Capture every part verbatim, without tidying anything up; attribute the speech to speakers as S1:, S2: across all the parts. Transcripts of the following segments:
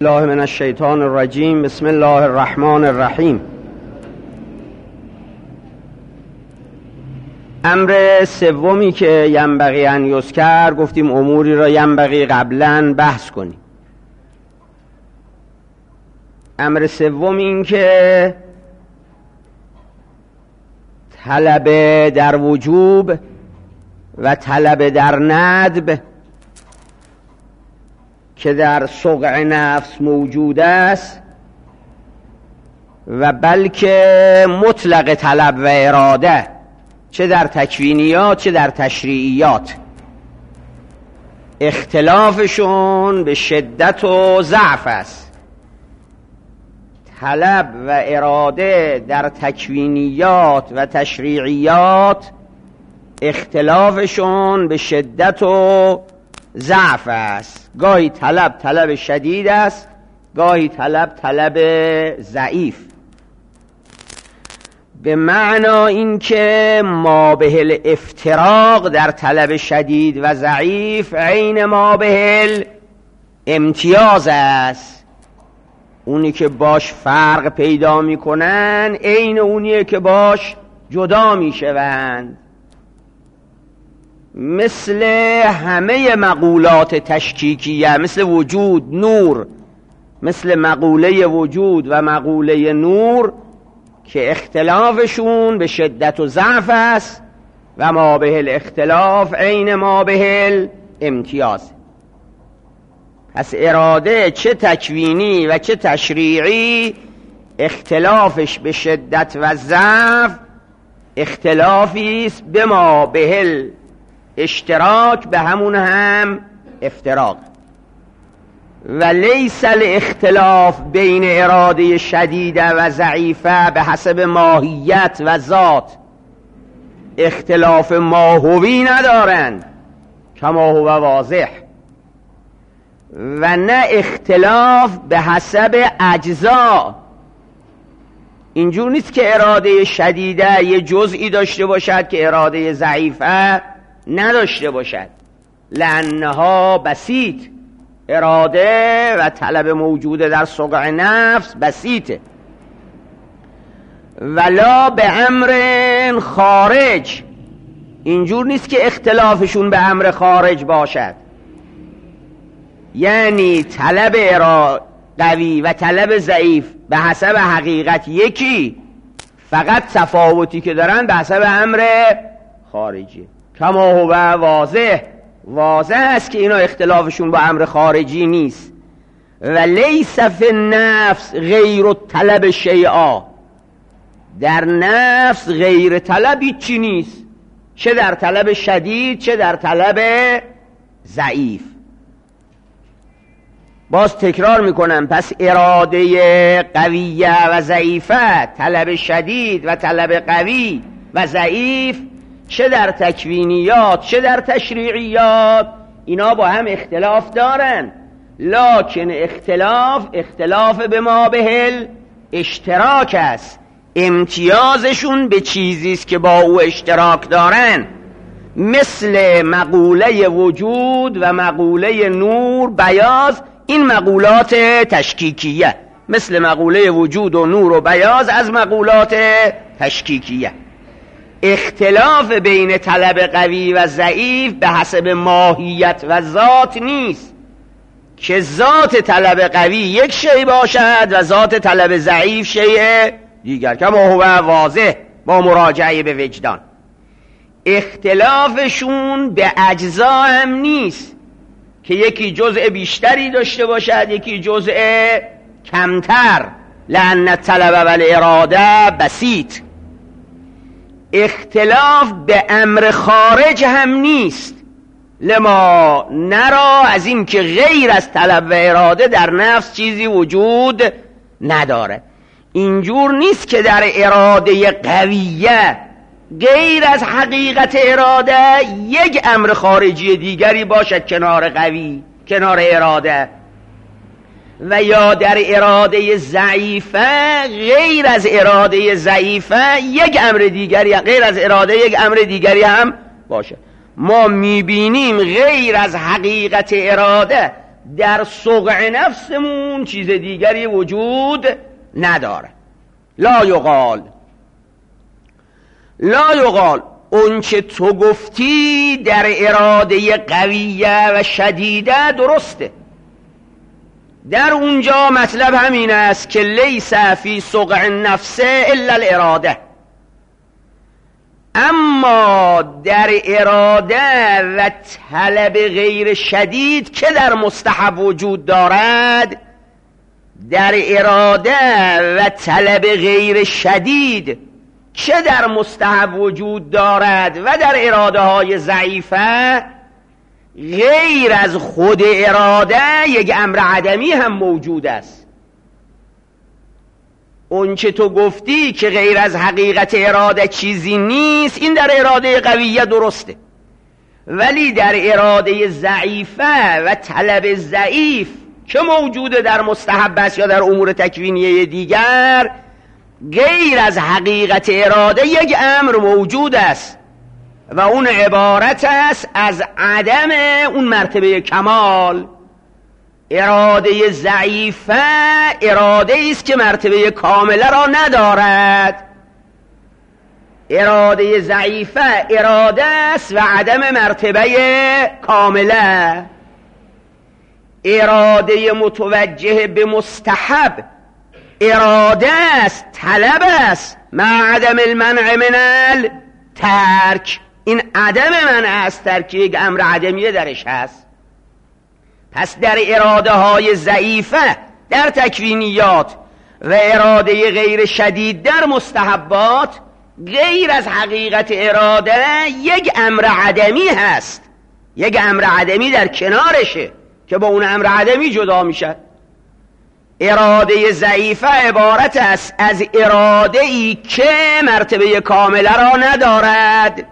S1: الله من الشیطان الرجیم. بسم الله الرحمن الرحیم. امر سومی که ینبغی ان یذکر، گفتیم اموری را ینبغی قبلا بحث کنیم. امر سوم این که طلب در وجوب و طلب در ندب که در سقع نفس موجود است و بلکه مطلق طلب و اراده، چه در تکوینیات چه در تشریعیات، اختلافشون به شدت و ضعف است. طلب و اراده در تکوینیات و تشریعیات اختلافشون به شدت و ضعف است. گاهی طلب طلب شدید است، گاهی طلب طلب ضعیف، به معنا اینکه ما به الافتراق در طلب شدید و ضعیف عین ما به امتیاز است. اونی که باش فرق پیدا میکنن عین اونیه که باش جدا میشوند. مثل همه مقولات تشکیکیه، مثل وجود نور، مثل مقوله وجود و مقوله نور که اختلافشون به شدت و ضعف است و ما به الاختلاف عین ما به امتیاز. پس اراده چه تکوینی و چه تشریعی اختلافش به شدت و ضعف اختلافی است به ما به اشتراک، به همون هم افتراق. و لیس الاختلاف بین اراده شدیده و ضعیفه به حسب ماهیت و ذات، اختلاف ماهوی ندارند کما هو واضح، و نه اختلاف به حسب اجزا. اینجور نیست که اراده شدیده یه جزئی داشته باشد که اراده ضعیفه نداشته باشد. لانها بسیط، اراده و طلب موجود در سقع نفس بسیطه. ولا به امر خارج، اینجور نیست که اختلافشون به امر خارج باشد. یعنی طلب قوی و طلب ضعیف به حسب حقیقت یکی، فقط تفاوتی که دارن به حسب امر خارجی. کما هو واضح، واضح است که اینا اختلافشون با امر خارجی نیست. و لیس فی النفس غیر طلب شیئا، در نفس غیر طلب هیچی نیست، چه در طلب شدید چه در طلب ضعیف. باز تکرار میکنم، پس اراده قویه و ضعیفه، طلب شدید و طلب قوی و ضعیف، چه در تکوینیات چه در تشریعیات، اینا با هم اختلاف دارن. لکن اختلاف اختلاف به ما به اشتراک است، امتیازشون به چیزیست که با او اشتراک دارن. مثل مقوله وجود و مقوله نور بیاض، این مقولات تشکیکیه، مثل مقوله وجود و نور و بیاض از مقولات تشکیکیه. اختلاف بین طلب قوی و ضعیف به حسب ماهیت و ذات نیست که ذات طلب قوی یک شی باشد و ذات طلب ضعیف شیء دیگر، کما هو واضح با مراجعه به وجدان. اختلافشون به اجزا هم نیست که یکی جزء بیشتری داشته باشد یکی جزء کمتر، لأن الطلب و الاراده بسیط. اختلاف به امر خارج هم نیست، لما نرا، از این که غیر از طلب و اراده در نفس چیزی وجود نداره. اینجور نیست که در اراده قویه غیر از حقیقت اراده یک امر خارجی دیگری باشد کنار قوی، کنار اراده، و یا در اراده ضعیفه غیر از اراده ضعیفه یک امر دیگری، غیر از اراده یک امر دیگری هم باشه. ما میبینیم غیر از حقیقت اراده در سقع نفسمون چیز دیگری وجود نداره. لا یقال لا یقال اون چه تو گفتی در اراده قویه و شدیده درسته. در اونجا مطلب همین است که لیس فی سقع النفس الا الاراده، اما در اراده و طلب غیر شدید که در مستحب وجود دارد، در اراده و طلب غیر شدید که در مستحب وجود دارد و در اراده های ضعیفه، غیر از خود اراده یک امر عدمی هم موجود است. اون چه تو گفتی که غیر از حقیقت اراده چیزی نیست، این در اراده قویه درسته، ولی در اراده ضعیفه و طلب ضعیف که موجوده در مستحب است یا در امور تکوینیه دیگر، غیر از حقیقت اراده یک امر موجود است و اون عبارت است از عدم اون مرتبه کمال. اراده ضعیفه اراده است که مرتبه کامله را ندارد. اراده ضعیفه اراده است و عدم مرتبه کامله. اراده متوجه به مستحب اراده است، طلب است، مع عدم المنع من الترک. این عدم منع از ترک یک امر عدمیه درش هست. پس در اراده های ضعیفه در تکوینیات و اراده غیر شدید در مستحبات، غیر از حقیقت اراده یک امر عدمی هست، یک امر عدمی در کنارشه که با اون امر عدمی جدا میشه. اراده ضعیفه عبارت است از اراده ای که مرتبه کامله را ندارد،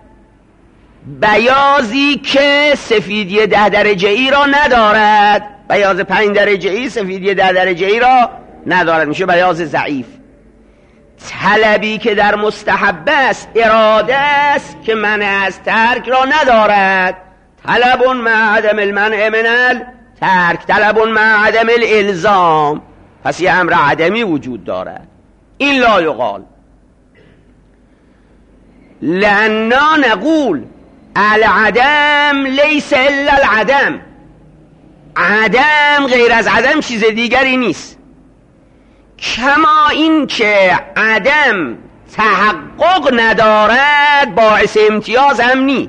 S1: بیازی که سفیدی ده درجه ای را ندارد، بیاز پنج درجه ای سفیدی ده درجه ای را ندارد، میشه بیاز ضعیف. طلبی که در مستحب است اراده است که منع از ترک را ندارد، طلب مع عدم المنع من الترک، طلب مع عدم الالزام. پس یه امر عدمی وجود دارد. این لا یقال. لأننا نقول العدم لیس الا العدم، عدم غیر از عدم چیز دیگری نیست. کما این که عدم تحقق ندارد باعث امتیاز هم نی.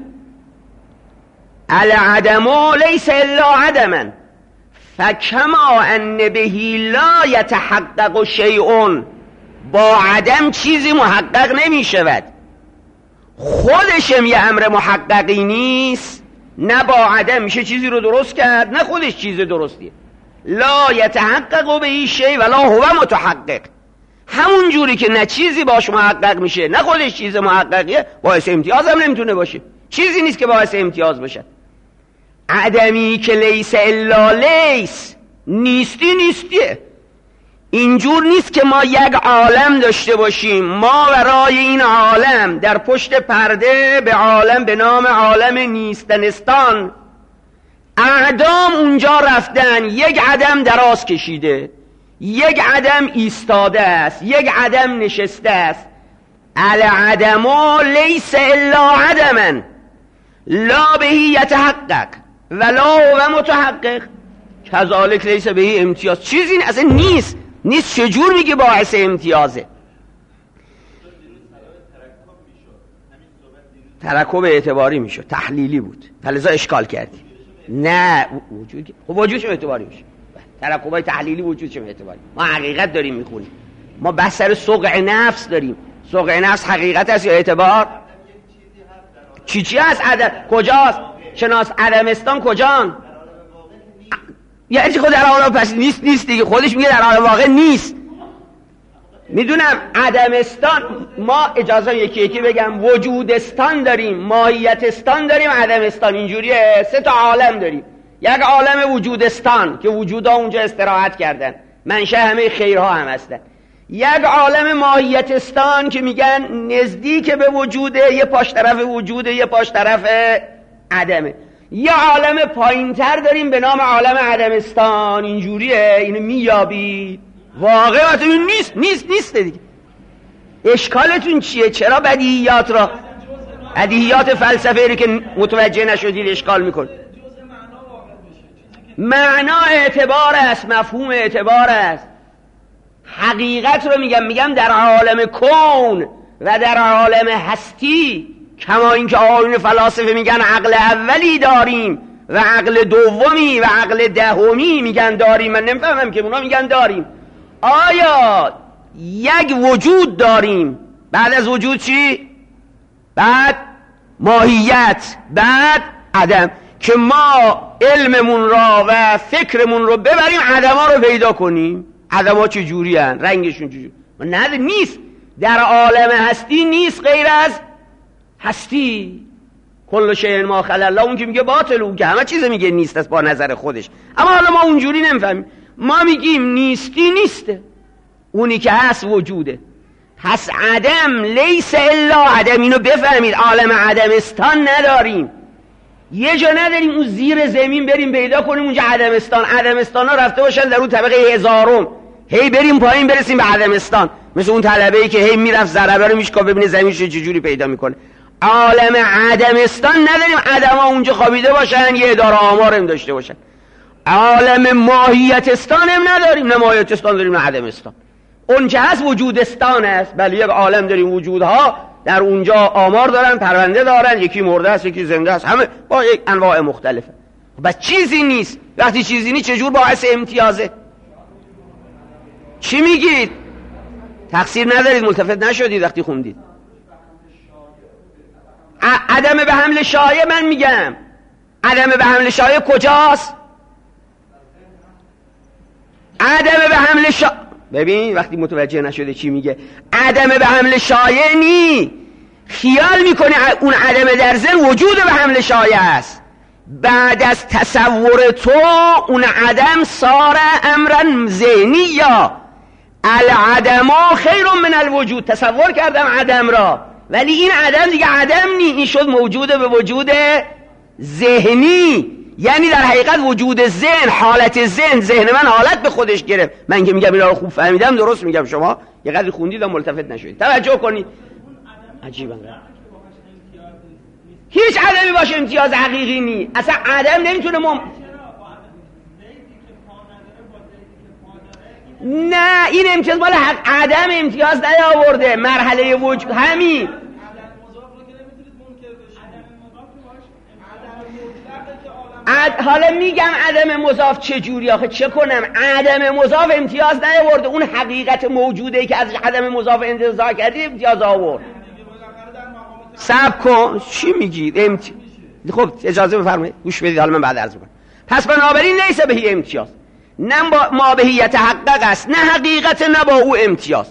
S1: العدم لیس الا عدما فکما ان بهی لا یتحقق شیء، با عدم چیزی محقق نمی شود. خودشم یه امر محققی نیست، نه با عدم میشه چیزی رو درست کرد، نه خودش چیز درستیه. لا یتحقق بهی شیء ولا هو متحقق، همون جوری که نه چیزی باش محقق میشه نه خودش چیز محققیه، باعث امتیاز هم نمیتونه باشه. چیزی نیست که باعث امتیاز باشه. عدمی که لیس الا لیس، نیستی نیستیه. اینجور نیست که ما یک عالم داشته باشیم، ما ورای این عالم در پشت پرده به عالم به نام عالم نیستنستان اعدام اونجا رفتن، یک عدم دراز کشیده، یک عدم ایستاده است، یک عدم نشسته است. العدم لیس الا عدما لا بهی یتحقق ولا هو متحقق کذالک لیس بهی امتیاز. چیزی اصلا نیست. نیست چجور میگه باعث امتیازه؟ ترکب اعتباری میشد، تحلیلی بود، فلذا اشکال کردی. نه وجود، خب وجودش اعتباری میشه. ترکبای تحلیلی وجودش اعتباری. ما حقیقت داریم میخونیم، ما بحث سر سقع نفس داریم. سقع نفس حقیقت است یا اعتبار؟ چی چی هست؟ عدم کجاست؟ شناس عدمستان کجان؟ یعنی خود در عالم پس نیست نیست دیگه، خودش میگه در عالم واقع نیست. میدونم عدمستان، ما اجازه یکی یکی بگم، وجودستان داریم، ماهیتستان داریم، عدمستان، اینجوریه. سه تا عالم داریم. یک عالم وجودستان که وجودا اونجا استراحت کردن، منشأ همه خیرها هم هستن. یک عالم ماهیتستان که میگن نزدیک به وجوده، یه پاش طرف وجوده، یه پاش طرف عدمه. یه عالم پایینتر داریم به نام عالم عدمستان. اینجوریه، اینو میابید. واقعیت این نیست نیست نیست دیگه. اشکالتون چیه؟ چرا بدیهیات را بدیهیات فلسفه رو که متوجه نشدید اشکال میکن؟ معنا اعتبار است، مفهوم اعتبار است. حقیقت رو میگم میگم در عالم کون و در عالم هستی، کما اینکه آقایون فلاسفه میگن عقل اولی داریم و عقل دومی و عقل دهمی میگن داریم، من نمیفهمم که اونا میگن داریم. آیا یک وجود داریم، بعد از وجود چی؟ بعد ماهیت، بعد عدم، که ما علممون را و فکرمون رو ببریم عدما رو پیدا کنیم. عدما چه جوری هن؟ رنگشون چه جوری؟ نه نیست. در عالم هستی نیست غیر از هستی. کل شیء ما خلا الله، اون که میگه باطل، اون که همه چیز میگه نیست است با نظر خودش. اما حالا ما اونجوری نمیفهمیم، ما میگیم نیستی نیسته، اونی که هست وجوده. پس عدم لیس الا عدم. اینو بفهمید، عالم عدمستان نداریم. یه جا نداریم اون زیر زمین بریم پیدا کنیم اونجا عدمستان. عدمستان ها رفته باشن در اون طبقه هزارم، هی بریم پایین برسیم به عدمستان. مثل اون طلبه‌ای که هی میرفت ضربه رو میشکا ببینه زمینش چجوری پیدا میکنه. عالم عدمستان نداریم عدما اونجا خوابیده باشن، یه اداره آمار هم داشته باشن. عالم ماهیتستان هم نداریم، نه ماهیتستان داریم نه عدمستان. اون که هست وجودستان است. بله یک عالم داریم وجودها در اونجا آمار دارن، پرونده دارن، یکی مرده است یکی زنده است، همه با یک انواع مختلفه. بس چیزی نیست. وقتی چیزی نیست چجور باعث امتیازه؟ چی میگید؟ تقصیر ندارید، ملتفت نشدید وقتی خوندید. عدم به حمل شایع من میگم. عدم به حمل شایع کجاست؟ عدم به حمل شایع، ببین وقتی متوجه نشده چی میگه، عدم به حمل شایع نی. خیال میکنه اون عدم در ذهن وجود به حمل شایع است. بعد از تصور تو اون عدم سار امرا ذهنی، یا العدم خیر من الوجود. تصور کردم عدم را، ولی این عدم دیگه عدم نی، این شد موجود به وجود ذهنی. یعنی در حقیقت وجود ذهن، حالت ذهن، ذهن من حالت به خودش گرفت. من که میگم اینا رو خوب فهمیدم، درست میگم، شما یه قدری خوندید و ملتفت نشدید. توجه کنید. عجیبه. هیچ عدمی باشه امتیاز حقیقی نی. اصلا عدم نمیتونه مم... نه این امتیاز مال حق. عدم امتیاز نیاورده، مرحله وجود همین. عد... حالا میگم عدم مضاف چجوری، آخه چه کنم؟ عدم مضاف امتیاز نیاورده، اون حقیقت موجوده که از عدم مضاف انتزاع کردی امتیاز آورد. صبر کن، چی میگید؟ امتی... خب اجازه بفرمایید گوش بدید، حالا من بعد عرض میکنم. پس بنابراین لیس بهی امتیاز، نه با ما بهی یتحقق است، نه حقیقت، نه با او امتیاز.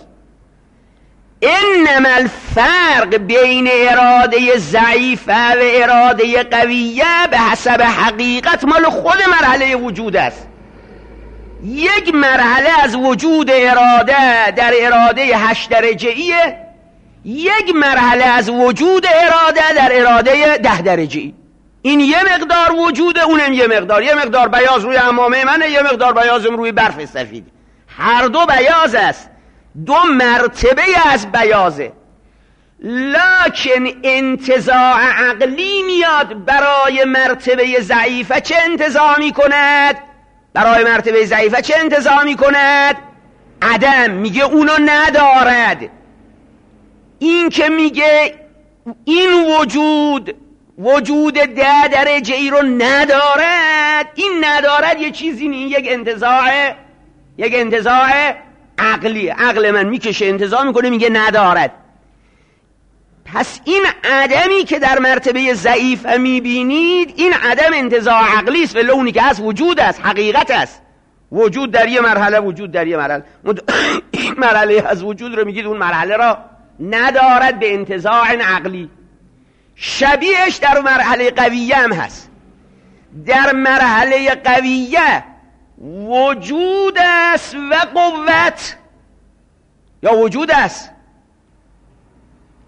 S1: انما الفرق بین اراده ضعیفه و اراده قویه به حسب حقیقت مال خود مرحله وجود است. یک مرحله از وجود اراده در اراده هشت درجه‌ایه، یک مرحله از وجود اراده در اراده ده درجه‌ای. این یه مقدار وجوده، اونم یه مقدار. یه مقدار بیاض روی عمامه منه، یه مقدار بیاضم روی برف سفید. هر دو بیاض است، دو مرتبه از بیاضه. لکن انتزاع عقلی میاد برای مرتبه ضعیفه. چه انتزاع می کند؟ برای مرتبه ضعیفه چه انتزاع می کند؟ عدم. میگه اونو ندارد. این که میگه این وجود وجود ده درجه ای رو ندارد، این ندارد یه چیزی نیست، یک انتزاع یک انتزاع عقلی. عقل من میکشه انتزاع میکنه میگه ندارد. پس این عدمی که در مرتبه ضعیف میبینید، این عدم انتزاع عقلی است، ولی اونی که هست وجود است، حقیقت است. وجود در یه مرحله، وجود در یه مرحله. این مرحله از وجود رو میگید اون مرحله را ندارد به انتزاع عقلی. شبیهش در مرحله قویه هم هست. در مرحله قویه وجود است و قوت، یا وجود است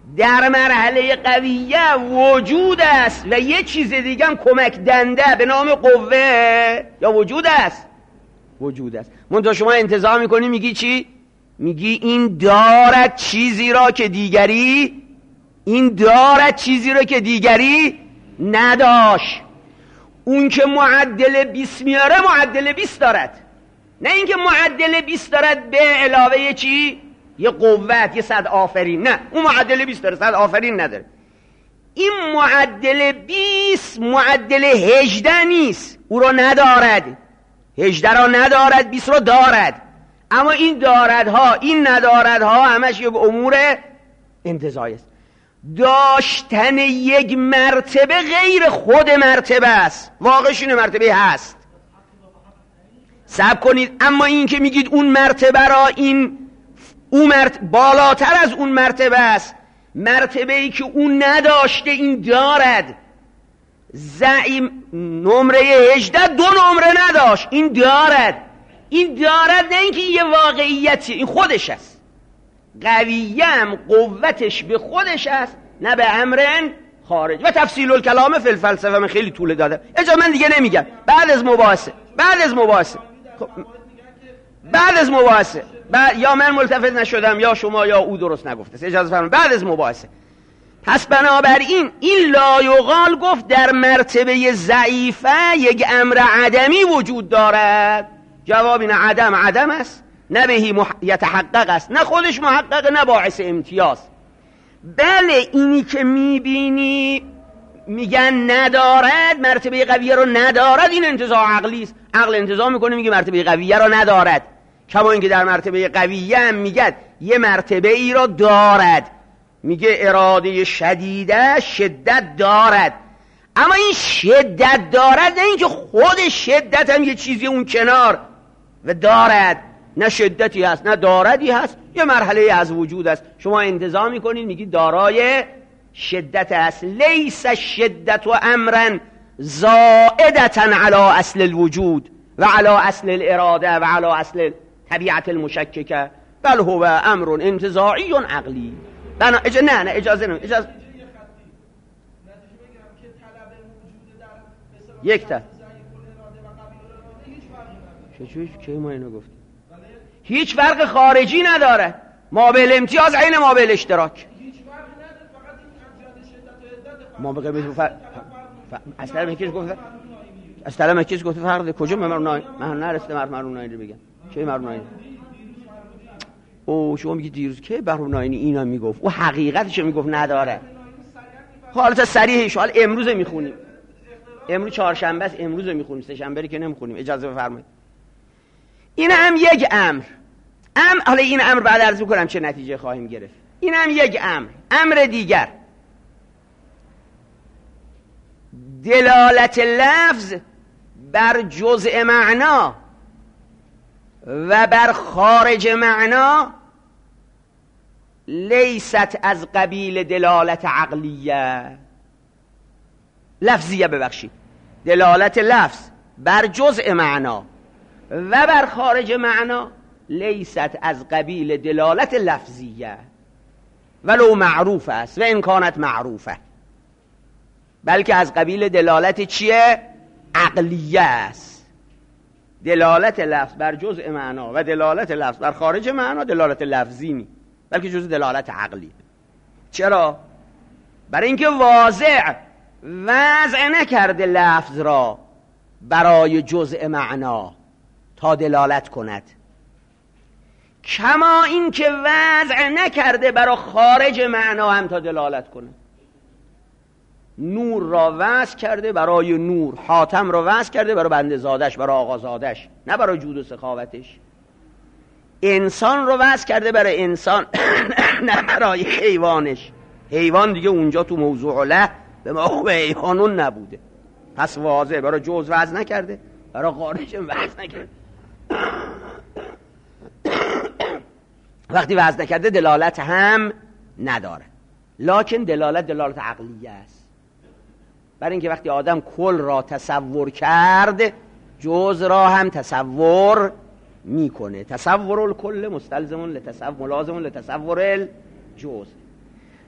S1: در مرحله قویه وجود است و یه چیز دیگه هم کمک دنده به نام قوه یا وجود است، وجود است. منتها شما انتزاع میکنی میگی چی؟ میگی این دارد چیزی را که دیگری، این دارد چیزی را که دیگری نداشت. اون که معدل بیست میاره معدل بیست دارد، نه اینکه معدل بیست دارد به علاوه چی؟ یه قوت، یه صد آفرین. نه، اون معدل بیست داره، صد آفرین نداره. این معدل بیست معدل هجده نیست، او رو ندارد، هجده رو ندارد، بیست رو دارد. اما این داردها، این نداردها همش یک امور انتزاعی است. داشتن یک مرتبه غیر خود مرتبه است، واقعش اینه مرتبه هست. صبر کنید. اما این که میگید اون مرتبه را، این اون مرتبه بالاتر از اون مرتبه است، مرتبه ای که اون نداشته این دارد. زعیم نمره هجده دو نمره نداشت، این دارد. این دارد نه اینکه یه واقعیتی، این خودش است. قویم قوتش به خودش است، نه به امرن خارج. و تفصیل الکلام فی الفلسفه من خیلی طول داده، اجازه من دیگه نمیگم. بعد از مباحثه بعد از مباحثه خب. بعد از مباحثه بعد یا من ملتفت نشدم یا شما یا او درست نگفته، اجازه فرمایید. بعد از مباحثه. پس بنابراین این لایقال گفت در مرتبه ضعیفه یک امر عدمی وجود دارد. جواب این عدم عدم است، نه بهی مح... یتحقق است، نه خودش محقق، نه باعث امتیاز. بله اینی که میبینی میگن ندارد، مرتبه قویه رو ندارد، این انتزاع عقلی است. عقل انتزاع میکنه میگه مرتبه قویه رو ندارد. کما اینکه در مرتبه قویه هم میگه یه مرتبه ای رو دارد، میگه اراده شدیده شدت دارد. اما این شدت دارد نه اینکه خود شدت هم یه چیزی اون کنار و دارد، نه شدتی هست نه داردی هست، یه مرحله از وجود است. شما انتزاع میکنید میگید دارای شدت است. لیس شدت و امرا زائدتا علی اصل الوجود و علی اصل الاراده و علی اصل طبیعت المشککه، بل هو امر انتزاعی عقلی. بنا اجازه نه نه اجازه نه اجازه یک تا چه چه ما اینو گفتیم. هیچ فرق خارجی نداره، ما به امتیاز عین ما به اشتراک. ما به قبل ف... ف... اصلا مکیش گفت اصلا مکیش گفت فرق کجا مرونای من نرسته مرونای رو بگم چه مرونای. او شما میگی دیروز که بروناینی اینا میگفت، او حقیقتش میگفت نداره. حالت صریحش حال امروز میخونیم، امروز چهارشنبه است، امروز میخونیم، سه شنبه که نمیخونیم. اجازه بفرمایید. این هم یک امر. امر حالا این امر بعد عرض میکنم چه نتیجه خواهیم گرفت. این هم یک امر. امر دیگر، دلالت لفظ بر جزء معنا و بر خارج معنا لیست از قبیل دلالت عقلیه لفظیه ببخشید دلالت لفظ بر جزء معنا و بر خارج معنا لیست از قبیل دلالت لفظیه ولو معروف است و ان کانت معروفه، بلکه از قبیل دلالت چیه؟ عقلیه است. دلالت لفظ بر جزء معنا و دلالت لفظ بر خارج معنا دلالت لفظی نی، بلکه جزء دلالت عقلی. چرا؟ برای اینکه واضع وضع نکرده لفظ را برای جزء معنا تا دلالت کند، کما اینکه وضع نکرده برای خارج معنا هم تا دلالت کند. نور را وضع کرده برای نور، حاتم را وضع کرده برای بنده زادش، برای آقا زادش، نه برای جود و سخاوتش. انسان را وضع کرده برای انسان نه برای حیوانش. حیوان دیگه اونجا تو موضوع له به ما به حیوانون نبوده، پس واضح برای جز وضع نکرده، برای خارج وضع نکرده. وقتی وضع نکرده دلالت هم نداره، لکن دلالت دلالت عقلیه است. برای اینکه وقتی آدم کل را تصور کرد جز را هم تصور میکنه. تصور الکل مستلزم لتصور ملازم لتصور الجز.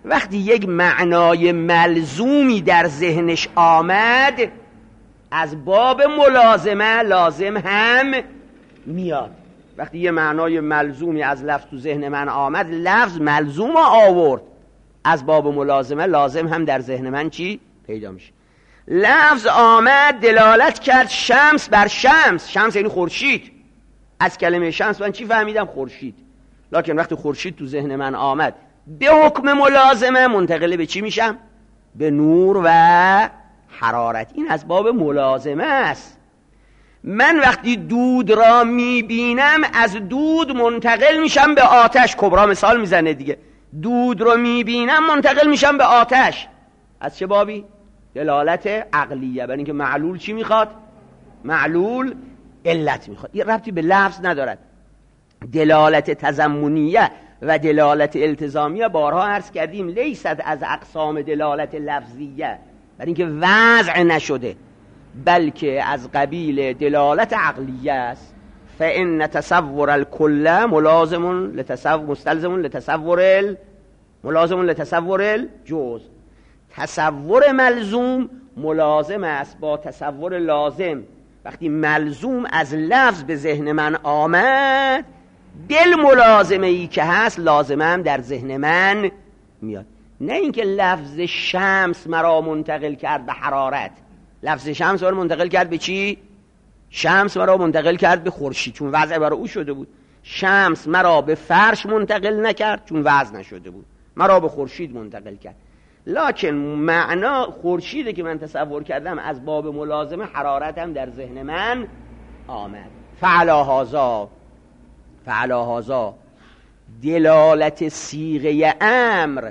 S1: وقتی یک معنای ملزومی در ذهنش آمد از باب ملازمه لازم هم میاد. وقتی یه معنای ملزومی از لفظ تو ذهن من آمد، لفظ ملزوم آورد، از باب ملازمه لازم هم در ذهن من چی؟ پیدا میشه. لفظ آمد دلالت کرد شمس بر شمس. شمس یعنی خورشید. از کلمه شمس من چی فهمیدم؟ خورشید. لکن وقتی خورشید تو ذهن من آمد به حکم ملازمه منتقل به چی میشم؟ به نور و حرارت. این از باب ملازمه است. من وقتی دود را میبینم از دود منتقل میشم به آتش. کبرا مثال میزنه دیگه. دود رو میبینم منتقل میشم به آتش. از چه بابی؟ دلالت عقلیه. برای اینکه معلول چی میخواد؟ معلول علت میخواد. این ربطی به لفظ ندارد. دلالت تضمنیه و دلالت التزامیه بارها عرض کردیم لیست از اقسام دلالت لفظیه، برای اینکه وضع نشده، بلکه از قبیل دلالت عقلیه است. فإن تصور الكل ملازم لتصور مستلزم لتصور ال... ملازم لتصور الجزء. تصور ملزوم ملازم است با تصور لازم. وقتی ملزوم از لفظ به ذهن من آمد، دل ملازمه ای که هست لازمه هم در ذهن من میاد. نه اینکه لفظ شمس مرا منتقل کرد به حرارت. لفظ شمس مرا منتقل کرد به چی؟ شمس مرا منتقل کرد به خورشید، چون وضع برای او شده بود. شمس مرا به فرش منتقل نکرد، چون وضع نشده بود. مرا به خورشید منتقل کرد. لکن معنا خورشیده که من تصور کردم از باب ملازمه حرارت هم در ذهن من آمد. فعلا هازا فعلا هازا دلالت صیغه امر،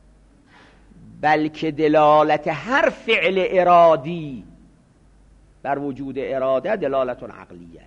S1: بلکه دلالت هر فعل ارادی بر وجود اراده دلالت عقلیه.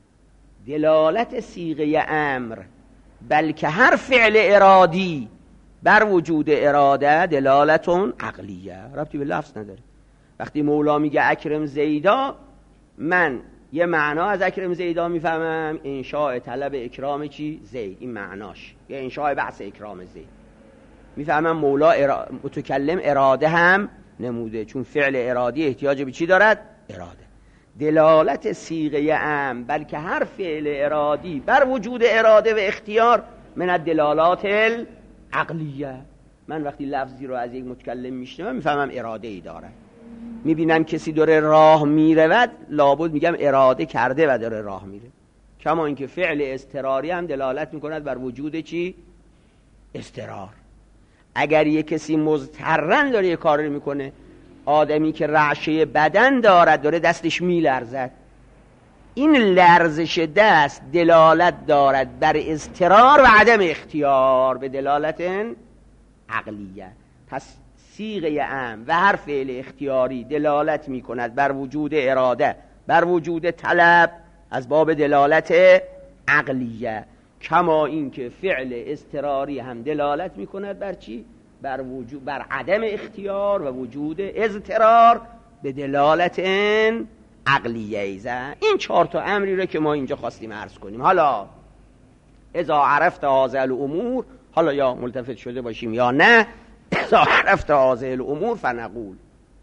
S1: دلالت صیغه امر بلکه هر فعل ارادی بر وجود اراده دلالت عقلیه. ربطی به لفظ نداره. وقتی مولا میگه اکرم زیدا، من یه معنا از اکرم زیدا میفهمم، انشاء طلب اکرام چی؟ زید. این معناش یا انشاء بحث اکرام زید. میفهمم مولا ارا... متکلم اراده هم نموده، چون فعل ارادی احتیاج به چی دارد؟ اراده. دلالت صیغه ام بلکه هر فعل ارادی بر وجود اراده و اختیار من الدلالات العقلیه. من وقتی لفظی رو از یک متکلم میشنوم میفهمم اراده ای داره. میبینم کسی داره راه میرود، لابد میگم اراده کرده و داره راه میره. کما اینکه فعل اضطراری هم دلالت میکند بر وجود چی؟ اضطرار. اگر یک کسی مضطرن داره یک کاری میکنه، آدمی که رعشه بدن دارد داره دستش میلرزد، این لرزش دست دلالت دارد بر اضطرار و عدم اختیار، به دلالت عقلیه. پس صیغه ام و هر فعل اختیاری دلالت میکند بر وجود اراده، بر وجود طلب، از باب دلالت عقلیه. کما اینکه فعل اضطراری هم دلالت میکند بر چی؟ بر وجود، بر عدم اختیار و وجود اضطرار به دلالت عقلیه ایزه. این چهار تا امری رو که ما اینجا خواستیم عرض کنیم. حالا اذا عرفت هذه الامور، حالا یا ملتفت شده باشیم یا نه، اذا عرفت هذه الامور فنقول.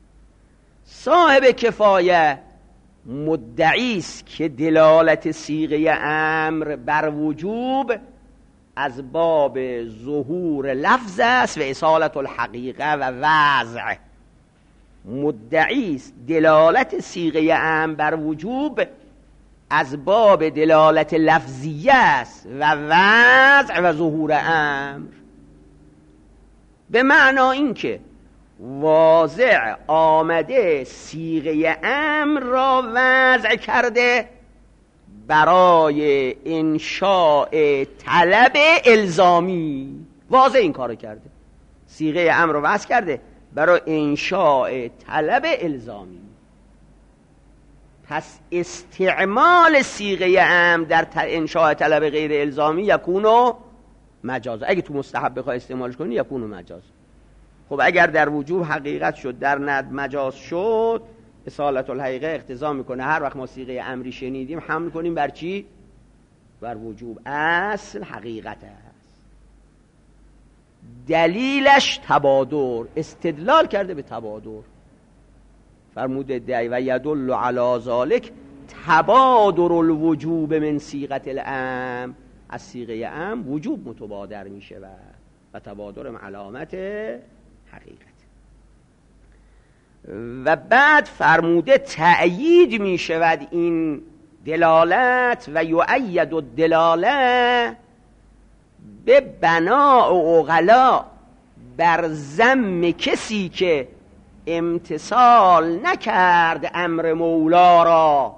S1: صاحب کفایه مدعی است که دلالت صیغه امر بر وجوب از باب ظهور لفظ است و اصالت الحقیقه و وضع. مدعی است دلالت صیغه امر بر وجوب از باب دلالت لفظیه است و وضع و ظهور امر، به معنا اینکه واضع آمده صیغه امر را وضع کرده برای انشاء طلب الزامی. واضح این کارو کرده، صیغه امر رو وضع کرده برای انشاء طلب الزامی. پس استعمال صیغه امر در انشاء طلب غیر الزامی یکونو مجاز. اگه تو مستحب بخوای استعمالش کنی یکونو مجاز. خب اگر در وجوب حقیقت شد، در ند مجاز شد، اصالت الحقیقه اقتضا میکنه هر وقت ما صیغه امری شنیدیم حمل کنیم بر چی؟ بر وجوب. اصل حقیقت است. دلیلش تبادر، استدلال کرده به تبادر. فرموده و یدل علی ذلک تبادر الوجوب من صیغه الامر، از صیغه امر وجوب متبادر میشه و و تبادر علامت حقیقت. و بعد فرموده تأیید می شود این دلالت و یؤید الدلاله به بناء عقلا، بر ذم کسی که امتثال نکرد امر مولا را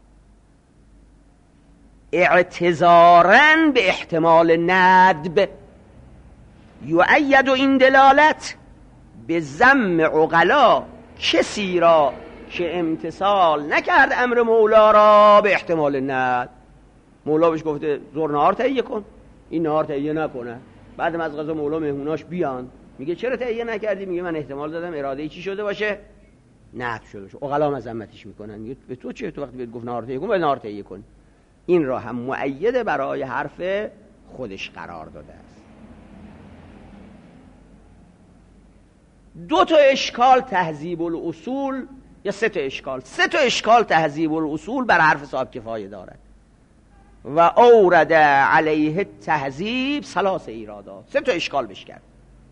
S1: اعتذارا به احتمال ندب. یؤید این دلالت به ذم عقلا، کسی را که امتثال نکرد امر مولا را به احتمال ندب. مولا بهش گفته زور نهار تهیه کن، این نهار تهیه نکنه، بعد از غذا مولا مهموناش بیان، میگه چرا تهیه نکردی؟ میگه من احتمال دادم اراده چی شده باشه؟ ندب شده باشه. عقلا مذمتش میکنن، میگه به تو چه؟ تو وقتی بهت گفت نهار تهیه کن باید نهار تهیه کنی. این را هم مؤید برای حرف خودش قرار داده است. دو تا اشکال تهذیب الاصول، یا سه تا اشکال سه تا اشکال تهذیب الاصول بر حرف صاحب کفایه دارد و اورد علیه تهذیب ثلاث ایرادات. سه تا اشکال بش کرد.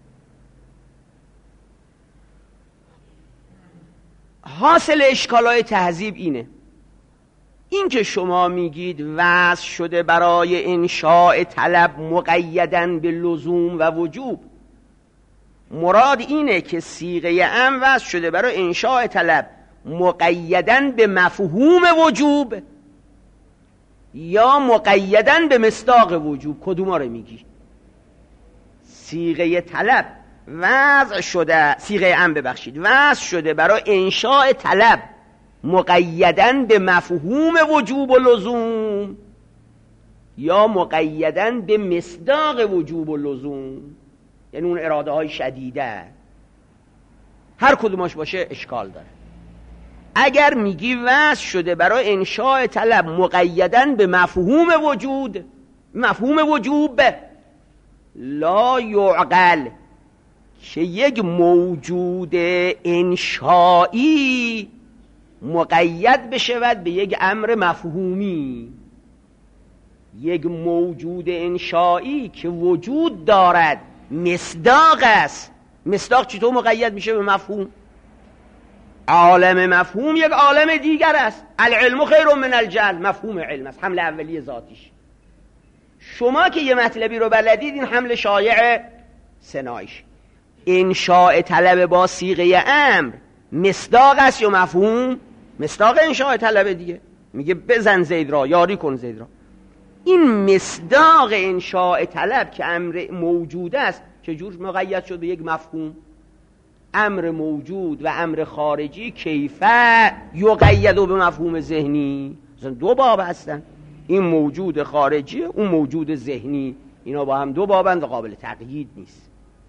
S1: حاصل اشکالای تهذیب اینه، این که شما میگید وضع شده برای انشاء طلب مقیدن به لزوم و وجوب، مراد اینه که صیغه ام وضع شده برای انشاء طلب مقیدن به مفهوم وجوب یا مقیدن به مصداق وجوب؟ کدوما رو میگی؟ صیغه طلب وضع شده، صیغه ام ببخشید وضع شده برای انشاء طلب مقیدن به مفهوم وجوب و لزوم یا مقیدن به مصداق وجوب و لزوم، یعنی اون اراده های شدیده. هر کدومش باشه اشکال داره. اگر میگی وضع شده برای انشاء طلب مقیدن به مفهوم وجود، مفهوم وجوب، لا یعقل که یک موجود انشایی مقید بشود به یک امر مفهومی. یک موجود انشایی که وجود دارد مصداق است. مصداق چطور مقید میشه به مفهوم؟ عالم مفهوم یک عالم دیگر است. العلم خیر من الجهل، مفهوم علم است، حمل اولی ذاتیش. شما که یه مطلبی رو بلدید، این حمل شایع صناعیش. انشاء طلب با صیغه امر مصداق است یا مفهوم؟ مصداق انشاء طلب دیگه. میگه بزن زید را، یاری کن زید را. این مصداق انشاء طلب که امر موجود است چجور مقید شد به یک مفهوم؟ امر موجود و امر خارجی کیفه یقید به مفهوم ذهنی. دو باب هستن، این موجود خارجی، اون موجود ذهنی، اینا با هم دو بابند و قابل تقیید نیست.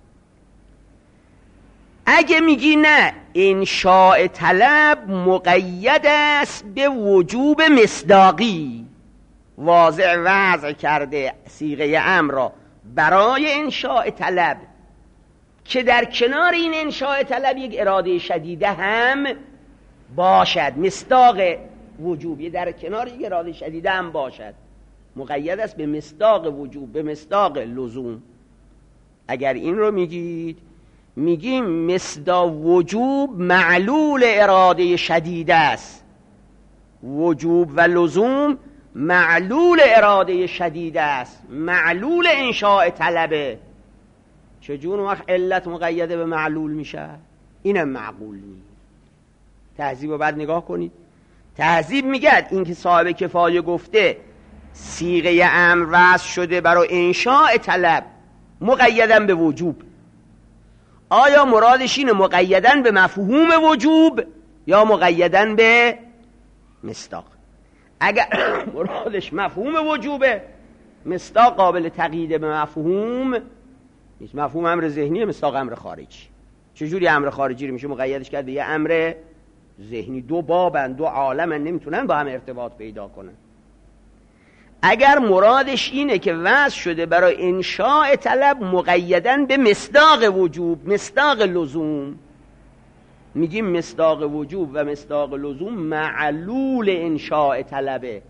S1: اگه میگی نه انشاء طلب مقید است به وجوب مصداقی، واضح وضع کرده صیغه امر را برای انشاء طلب که در کنار این انشاء طلب یک اراده شدیده هم باشد، مصداق وجوبی در کنار یک اراده شدیده هم باشد، مقید است به مصداق وجوب، به مصداق لزوم. اگر این رو میگید، میگیم مصداق وجوب معلول اراده شدیده است، وجوب و لزوم معلول اراده شدیده است، معلول انشاء طلبه. چجور وقت علت مقیده به معلول میشه؟ اینم معقول نیست. تهذیب رو بعد نگاه کنید. تهذیب میگه این که صاحب کفایه گفته صیغه امر وضع شده برای انشاء طلب مقیدن به وجوب، آیا مرادش اینه مقیدن به مفهوم وجوب یا مقیدن به مصداق؟ اگر مرادش مفهوم وجوبه، مصداق قابل تقیید به مفهوم نیست. مفهوم امر ذهنی، مصداق امر خارجی. چجوری امر خارجی رو میشه مقیدش کرد به یه امر ذهنی؟ دو بابن، دو عالمن، نمیتونن با هم ارتباط پیدا کنن. اگر مرادش اینه که وضع شده برای انشاء طلب مقیدن به مصداق وجوب، مصداق لزوم، میگیم مصداق وجوب و مصداق لزوم معلول انشاء طلبه،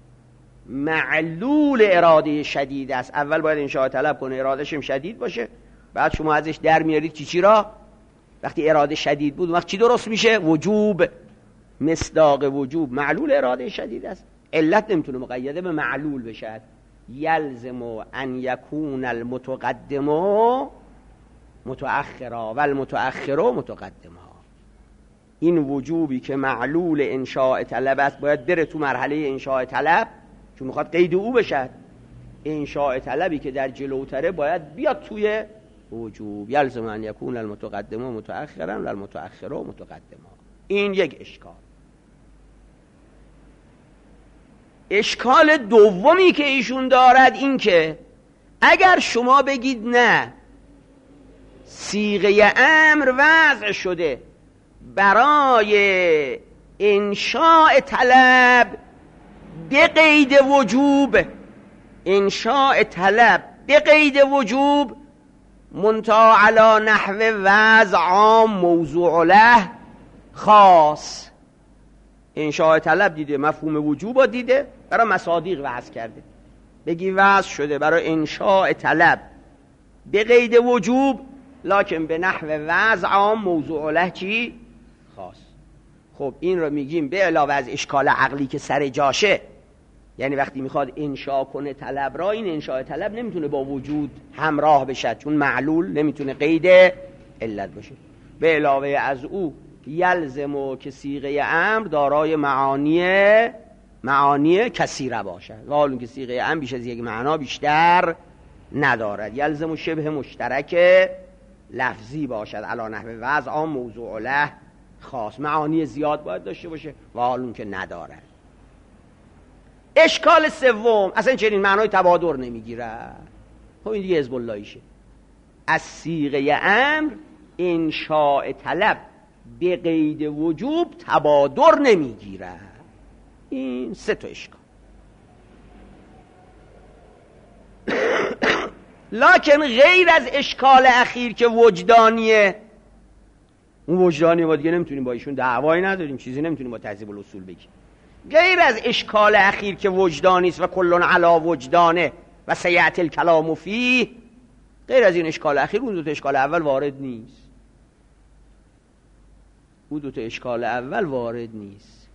S1: معلول اراده شدید است. اول باید انشاء طلب کنه، ارادهش هم شدید باشه، بعد شما ازش در میارید چی چی را؟ وقتی اراده شدید بود وقت چی درست میشه؟ وجوب. مصداق وجوب معلول اراده شدید است. علت نمیتونه مقیده به معلول بشد. یلزم ان یکون المتقدم متأخرا و المتأخر متقدما. این وجوبی که معلول انشاء طلب است باید بره تو مرحله انشاء طلب، چون میخواد قید او بشد. انشاء طلبی که در جلوتره باید بیاد توی وجوب. یلزم ان یکون المتقدم متأخرا و المتأخر متقدما. این یک اشکال. اشکال دومی که ایشون دارد این که اگر شما بگید نه، صیغه امر وضع شده برای انشاء طلب به قید وجوب، انشاء طلب به قید وجوب منتها علی نحو وضع عام موضوع له خاص. انشاء طلب دیده، مفهوم وجوب دیده، برای مصادیق وضع کرده. بگی وضع شده برای انشاء طلب به قید وجوب لکن به نحو وضع عام موضوع له چی؟ خاص. خب این رو میگیم به علاوه از اشکال عقلی که سر جاشه، یعنی وقتی میخواد انشاء کنه طلب را، این انشاء طلب نمیتونه با وجود همراه بشه چون معلول نمیتونه قید علت باشه. به علاوه از او یلزمو که صیغه امر دارای معانی معانی کثیره باشد و حال که صیغه امر بیش از یک معنا بیشتر ندارد. یلزمو شبه مشترک لفظی باشد علی نحو وضع عام موضوع له خاص، معانی زیاد باید داشته باشه و حال که ندارد. اشکال سوم اصلا چنین معنای تبادر نمیگیره. خب این دیگه حزب اللهیشه. از صیغه امر انشاء طلب به قید وجوب تبادر نمیگیره. این سه تا اشکال. لکن غیر از اشکال اخیر که وجدانیه، اون وجدانیه ما دیگه نمیتونیم با ایشون دعوایی نداریم، چیزی نمیتونیم با تهذیب الاصول بگیم. غیر از اشکال اخیر که وجدانی است و کلون علا وجدانه و سیأتی الکلام فیه، غیر از این اشکال اخیر اون دو تا اشکال اول وارد نیست. اون دو تا اشکال اول وارد نیست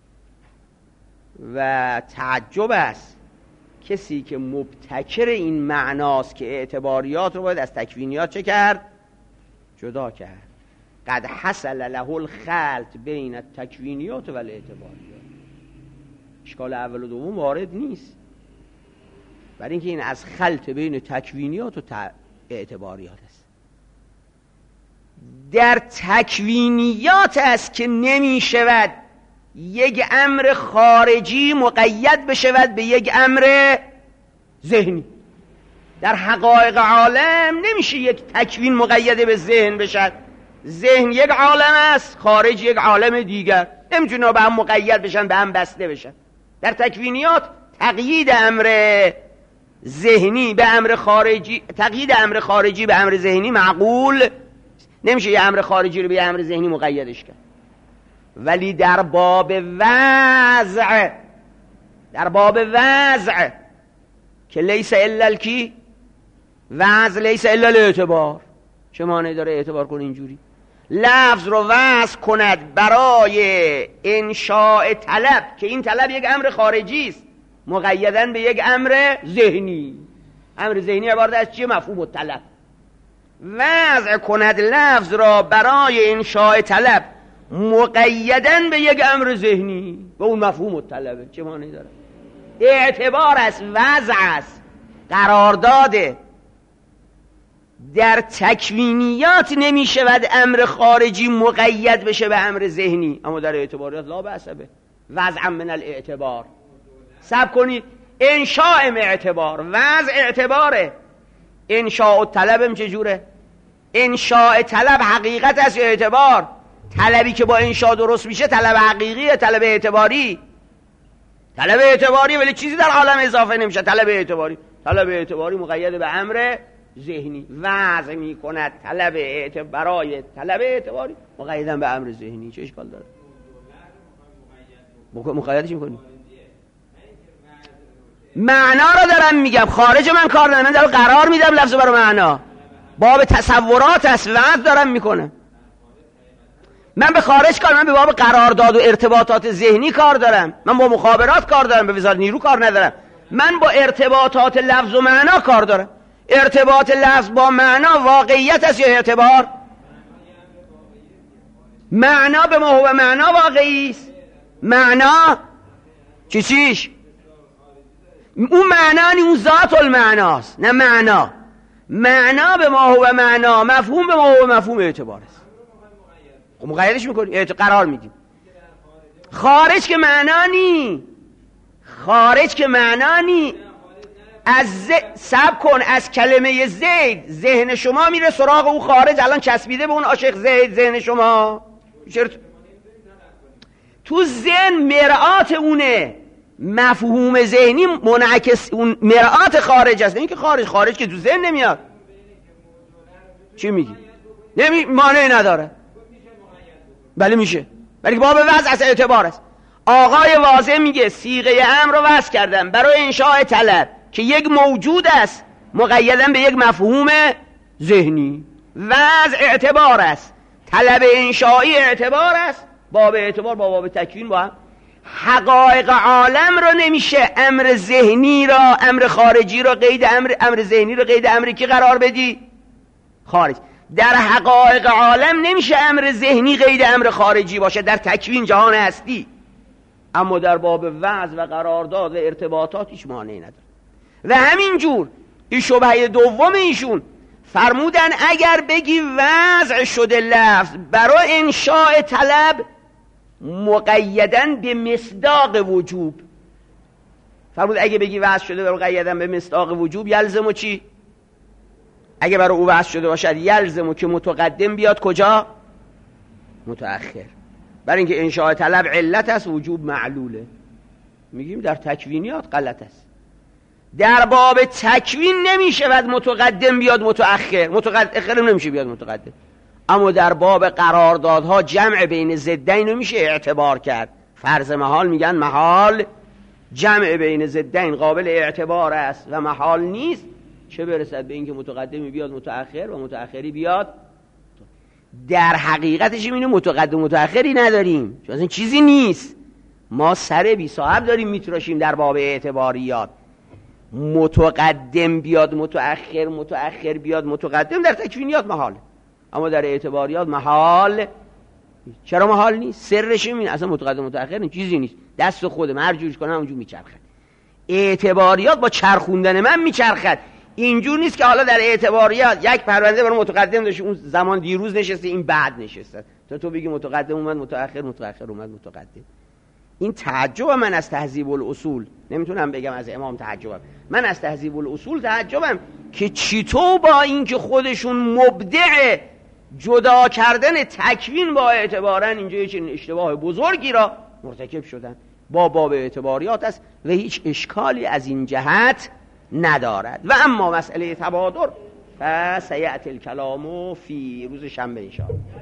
S1: و تعجب است کسی که مبتکر این معناست که اعتباریات رو باید از تکوینیات چه کرد؟ جدا کرد. قد حصل له الخلط بین التکوینیات و الاعتباریات. اشکال اول و دوم وارد نیست، برای اینکه این از خلط بین تکوینیات و اعتباریات است. در تکوینیات است که نمی شود یک امر خارجی مقید بشود به یک امر ذهنی. در حقایق عالم نمیشه یک تکوین مقیده به ذهن بشد. ذهن یک عالم است، خارج یک عالم دیگر، نمیتونه به هم مقید بشن، به هم بسته بشن. در تکوینیات تقیید امر ذهنی به امر خارجی، تقیید امر خارجی به امر ذهنی معقول نمیشه. یه امر خارجی رو به امر ذهنی مقیدش کرد. ولی در باب وضع، در باب وضع که لیس الا الکی، وضع لیس الا الاعتبار، چه معنی داره اعتبار کنه اینجوری؟ لفظ رو وضع کند برای انشاء طلب که این طلب یک امر خارجی است مقیدن به یک امر ذهنی. امر ذهنی عبارت از چیه؟ مفهوم الطلب. وضع کند لفظ را برای انشاء طلب مقیدن به یک امر ذهنی و اون مفهوم الطلبه. چه معنی داره؟ اعتبار است، وضع است، قرارداده. در تکوینیات نمی شود امر خارجی مقید بشه به امر ذهنی، اما در اعتباریات لا بأس به وضع من الاعتبار. صبر کنید، انشاء اعتبار، وضع اعتباره. انشاء طلبم چجوره؟ انشاء طلب حقیقت است اعتبار. طلبی که با انشاء درست میشه طلب حقیقیه، طلب اعتباری. طلب اعتباری ولی چیزی در عالم اضافه نمیشه. طلب اعتباری طلب اعتباری مقید به امر ذهنی. وضع میکند طلب اعتبار برای طلب اعتباری مقیدن به امر ذهنی. چه اشکال داره؟ مقیدش میکنی؟ معنا رو دارم میگم، خارج من کار ندارم، من دارم قرار میدم لفظ برای معنا. باب تصورات است، وضع دارم میکنم. من به خارج کار، من به باب قرارداد و ارتباطات ذهنی کار دارم. من با مخابرات کار دارم، به وزارت نیرو کار ندارم. من با ارتباطات لفظ و معنا کار دارم. ارتباط لفظ با معنا واقعیت است یا اعتبار؟ معنا به ما هو معنا واقعی است. معنا چی چیش؟ اون معنا نی، اون ذات المعناست، نه معنا. معنا به ما هو معنا، مفهوم به ما هو مفهوم اعتبار است. خب مقیدش میکنی، قرار میدیم. خارج که معنا نی، خارج که معنا نی. از ز... سب کن از کلمه زید ذهن شما میره سراغ او خارج. الان چسبیده به اون عاشق زید ذهن شما. چرا تو ذهن مرآت اونه، مفهوم ذهنی منعکس اون مرآت خارج است. این که خارج خارج که تو ذهن نمیاد. چی میگی؟ نمی مانعی نداره. بله میشه، ولی باب وضع از اعتبار است. آقای واضح میگه صیغه امر رو وضع کردم برای انشاء طلب که یک موجود است مقیدن به یک مفهوم ذهنی. وضع اعتبار است، طلب انشایی اعتبار است. باب اعتبار با باب تکوین با هم. حقایق عالم رو نمیشه امر ذهنی را، امر خارجی را قید امر، امر ذهنی را قید امر کی قرار بدی؟ خارج. در حقایق عالم نمیشه امر ذهنی قید امر خارجی باشه در تکوین جهان هستی. اما در باب وضع و قرارداد و ارتباطات هیچ مانعی نداره. و همینجور این شبهه دوم ایشون فرمودن اگر بگی وضع شده لفظ برای انشاء طلب مقیدن به مصداق وجوب. فرمود اگه بگی وضع شده برای مقیدن به مصداق وجوب یلزمو چی؟ اگه برای او وضع شده باشد یلزمو که متقدم بیاد کجا؟ متأخر. برای اینکه انشاء طلب علت است، وجوب معلوله. میگیم در تکوینیات غلط است. در باب تکوین نمیشه بعد متقدم بیاد متأخر، متأخر نمیشه بیاد متقدم. اما در باب قراردادها جمع بین ضدین نمیشه اعتبار کرد. فرض محال میگن محال جمع بین ضدین قابل اعتبار است و محال نیست، چه برسد به اینکه متقدمی بیاد متأخر و متأخری بیاد. در حقیقتش اینه متقدم متأخری نداریم، چون اصلا چیزی نیست. ما سر بی صاحب داریم میتراشیم در باب اعتباریات. متقدم بیاد متأخر، متأخر بیاد متقدم در تکوینیات محاله، اما در اعتباریات محال. چرا محال نیست؟ سرش این اصلا متقدم متأخر این چیزی نیست، دست خوده، هر جورش کنه اونجور میچرخد. اعتباریات با چرخوندن من میچرخد. اینجور نیست که حالا در اعتباریات یک پرونده برای متقدم داشته، اون زمان دیروز نشسته این بعد نشسته، تا تو بگی متقدم اومد متأخر، متأخر اومد متقدم. این تعجب من از تهذیب الاصول، نمیتونم بگم از امام تعجبم، من از تهذیب الاصول تعجبم که چطور با اینکه خودشون مبدع جدا کردن تکوین با اعتبارن اینجا یه چنین اشتباه بزرگی را مرتکب شدن. با باب اعتباریات است و هیچ اشکالی از این جهت ندارد. و اما مسئله تبادر پس سیأتی الکلام فی روز شنبه ان شاء الله.